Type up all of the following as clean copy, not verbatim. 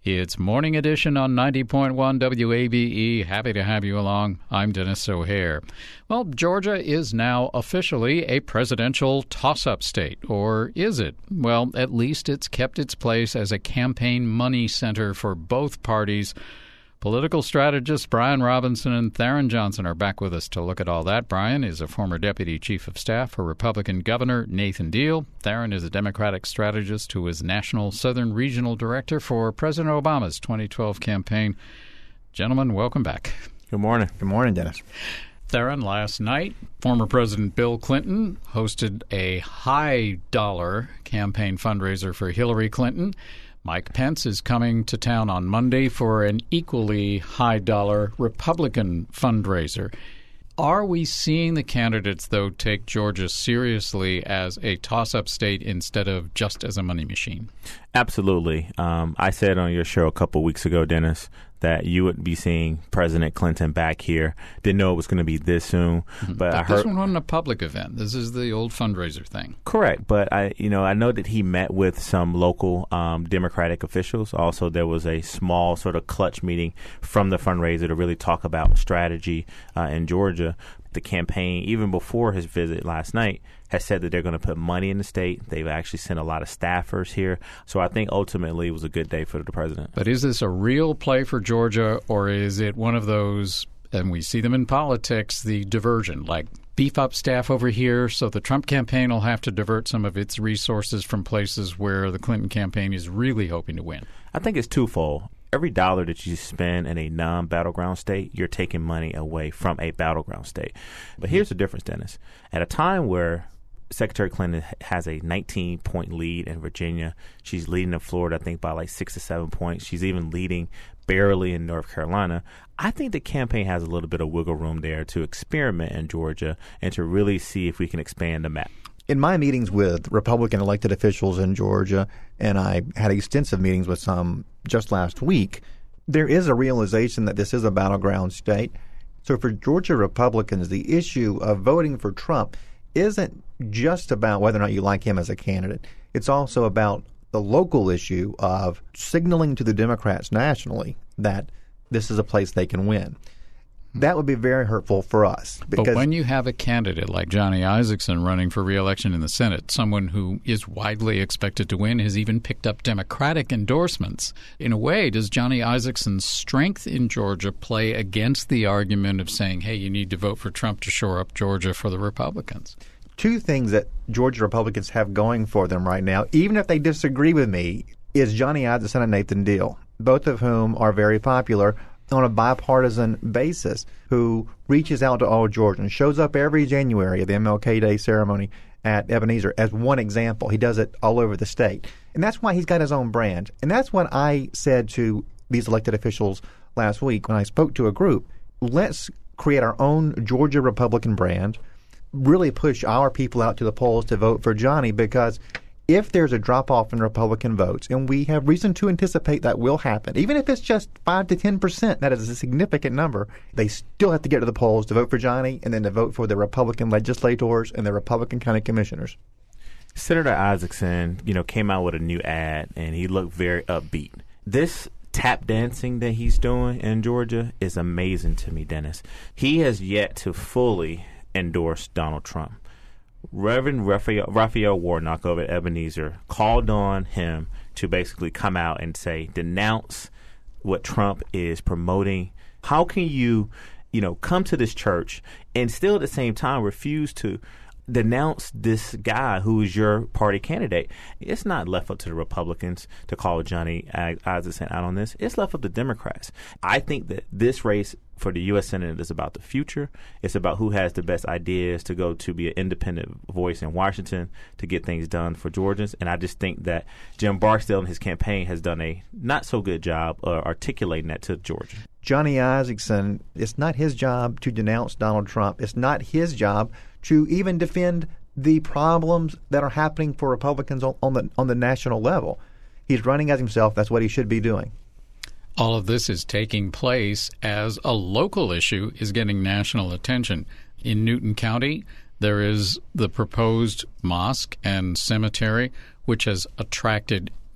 It's Morning Edition on 90.1 WABE. Happy to have you along. I'm Dennis O'Hare. Well, Georgia is now officially a presidential toss-up state. Or is it? Well, at least it's kept its place as a campaign money center for both parties. Political strategists Brian Robinson and Theron Johnson are back with us to look at all that. Brian is a former deputy chief of staff for Republican Governor Nathan Deal. Theron is a Democratic strategist who was National Southern Regional Director for President Obama's 2012 campaign. Gentlemen, welcome back. Good morning. Good morning, Dennis. Theron, last night, former President Bill Clinton hosted a high-dollar campaign fundraiser for Hillary Clinton. Mike Pence is coming to town on Monday for an equally high-dollar Republican fundraiser. Are we seeing the candidates, though, take Georgia seriously as a toss-up state instead of just as a money machine? Absolutely. I said on your show a couple weeks ago, Dennis, that you would be seeing President Clinton back here. Didn't know it was going to be this soon, but I heard this one wasn't a public event. This is the old fundraiser thing. Correct, but I know that he met with some local Democratic officials. Also, there was a small sort of clutch meeting from the fundraiser to really talk about strategy in Georgia. The campaign, even before his visit last night, has said that they're going to put money in the state. They've actually sent a lot of staffers here. So I think ultimately it was a good day for the president. But is this a real play for Georgia, or is it one of those, and we see them in politics, the diversion, like beef up staff over here so the Trump campaign will have to divert some of its resources from places where the Clinton campaign is really hoping to win? I think it's twofold. Every dollar that you spend in a non-battleground state, you're taking money away from a battleground state. But here's the difference, Dennis. At a time where Secretary Clinton has a 19-point lead in Virginia, she's leading in Florida, I think, by like 6 to 7 points. She's even leading barely in North Carolina. I think the campaign has a little bit of wiggle room there to experiment in Georgia and to really see if we can expand the map. In my meetings with Republican elected officials in Georgia, and I had extensive meetings with some just last week, there is a realization that this is a battleground state. So for Georgia Republicans, the issue of voting for Trump isn't just about whether or not you like him as a candidate. It's also about the local issue of signaling to the Democrats nationally that this is a place they can win. That would be very hurtful for us. But when you have a candidate like Johnny Isakson running for re-election in the Senate, someone who is widely expected to win, has even picked up Democratic endorsements, in a way, does Johnny Isakson's strength in Georgia play against the argument of saying, hey, you need to vote for Trump to shore up Georgia for the Republicans? Two things that Georgia Republicans have going for them right now, even if they disagree with me, is Johnny Isakson and Nathan Deal, both of whom are very popular on a bipartisan basis, who reaches out to all Georgians, shows up every January at the MLK Day ceremony at Ebenezer as one example. He does it all over the state. And that's why he's got his own brand. And that's what I said to these elected officials last week when I spoke to a group. Let's create our own Georgia Republican brand, really push our people out to the polls to vote for Johnny, because if there's a drop-off in Republican votes, and we have reason to anticipate that will happen, even if it's just 5 to 10%, that is a significant number, they still have to get to the polls to vote for Johnny and then to vote for the Republican legislators and the Republican county commissioners. Senator Isakson, came out with a new ad, and he looked very upbeat. This tap dancing that he's doing in Georgia is amazing to me, Dennis. He has yet to fully endorse Donald Trump. Reverend Raphael Warnock over at Ebenezer called on him to basically come out and say, denounce what Trump is promoting. How can you, come to this church and still at the same time refuse to denounce this guy who is your party candidate? It's not left up to the Republicans to call Johnny Isakson out on this. It's left up to Democrats. I think that this race for the U.S. Senate is about the future. It's about who has the best ideas to go to be an independent voice in Washington to get things done for Georgians. And I just think that Jim Barksdale and his campaign has done a not so good job articulating that to Georgia. Johnny Isakson, it's not his job to denounce Donald Trump. It's not his job to even defend the problems that are happening for Republicans on the national level. He's running as himself. That's what he should be doing. All of this is taking place as a local issue is getting national attention. In Newton County, there is the proposed mosque and cemetery, which has attracted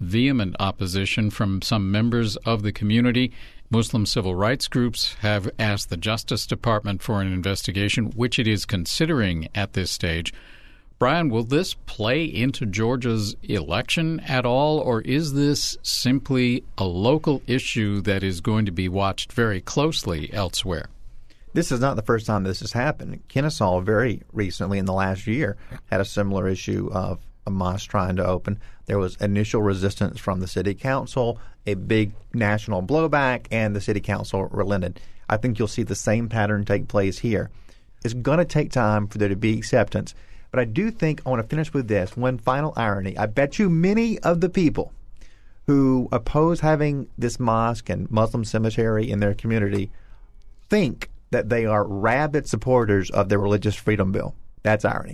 vehement opposition from some members of the community. Muslim civil rights groups have asked the Justice Department for an investigation, which it is considering at this stage. Brian, will this play into Georgia's election at all, or is this simply a local issue that is going to be watched very closely elsewhere? This is not the first time this has happened. Kennesaw very recently in the last year had a similar issue of a mosque trying to open. There was initial resistance from the city council, a big national blowback, and the city council relented. I think you'll see the same pattern take place here. It's going to take time for there to be acceptance. But I do think I want to finish with this. One final irony. I bet you many of the people who oppose having this mosque and Muslim cemetery in their community think that they are rabid supporters of the Religious Freedom Bill. That's irony.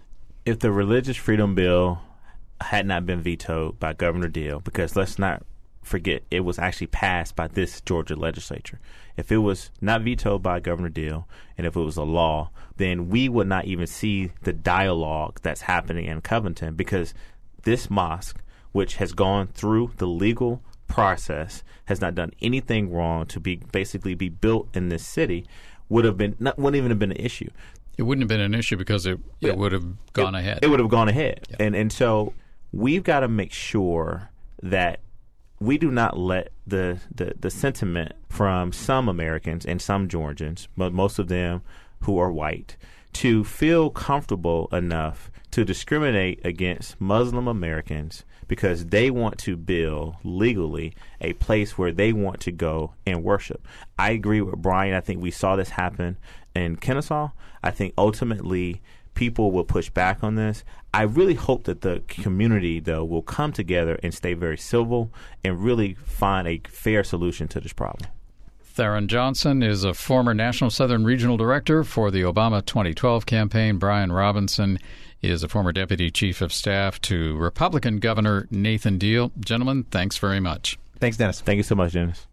If the Religious Freedom Bill had not been vetoed by Governor Deal, because let's not forget it was actually passed by this Georgia legislature. If it was not vetoed by Governor Deal and if it was a law, then we would not even see the dialogue that's happening in Covington, because this mosque, which has gone through the legal process, has not done anything wrong to be built in this city, wouldn't even have been an issue. It wouldn't have been an issue because it would have gone ahead. It would have gone ahead. Yeah. And so we've got to make sure that we do not let the sentiment from some Americans and some Georgians, but most of them who are white, to feel comfortable enough to discriminate against Muslim Americans because they want to build legally a place where they want to go and worship. I agree with Brian. I think we saw this happen in Kennesaw. I think ultimately people will push back on this. I really hope that the community, though, will come together and stay very civil and really find a fair solution to this problem. Theron Johnson is a former National Southern Regional Director for the Obama 2012 campaign. Brian Robinson is a former Deputy Chief of Staff to Republican Governor Nathan Deal. Gentlemen, thanks very much. Thanks, Dennis. Thank you so much, Dennis.